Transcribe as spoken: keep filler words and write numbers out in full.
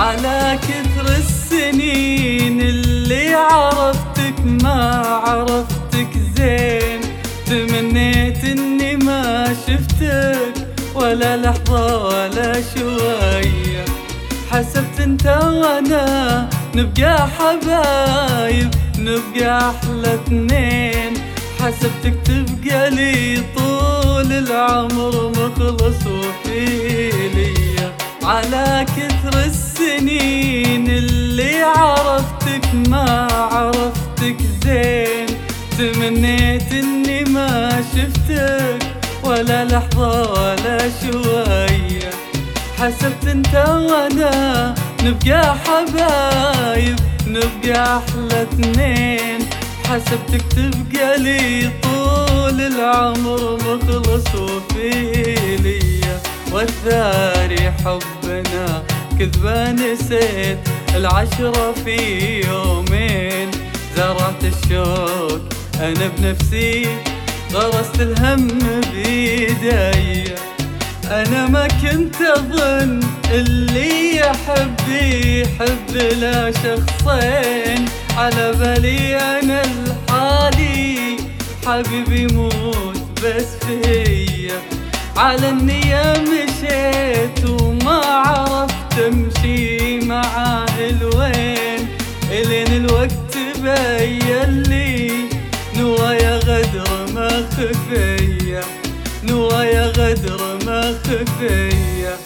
على كثر السنين اللي عرفتك ما عرفتك زين، تمنيت اني ما شفتك ولا لحظة ولا شوية. حسبت انت وانا نبقى حبايب، نبقى احلى اثنين. حسبتك تبقى لي طول العمر مخلص وفي ليا. على كثر السنين اللي عرفتك ما عرفتك زين، تمنيت اني ما شفتك ولا لحظة ولا شوية. حسبت انت وانا نبقى حبايب، نبقى احلى اثنين. حسبتك تبقى لي طول العمر مخلص وفي ليا. والثاري حبنا كذبة نسيت العشرة في يومين. زرعت الشوق انا بنفسي، غرست الهم بيدي. انا ما كنت اظن اللي يحب يحب لا شخصين. على بالي انا الحالي حبيبي يموت بس فيا. على النية مشيت وما عرفت امشي معاه الوين، الين الوقت بين لي نوايا غدر ما خفية، نوايا غدر ما خفية.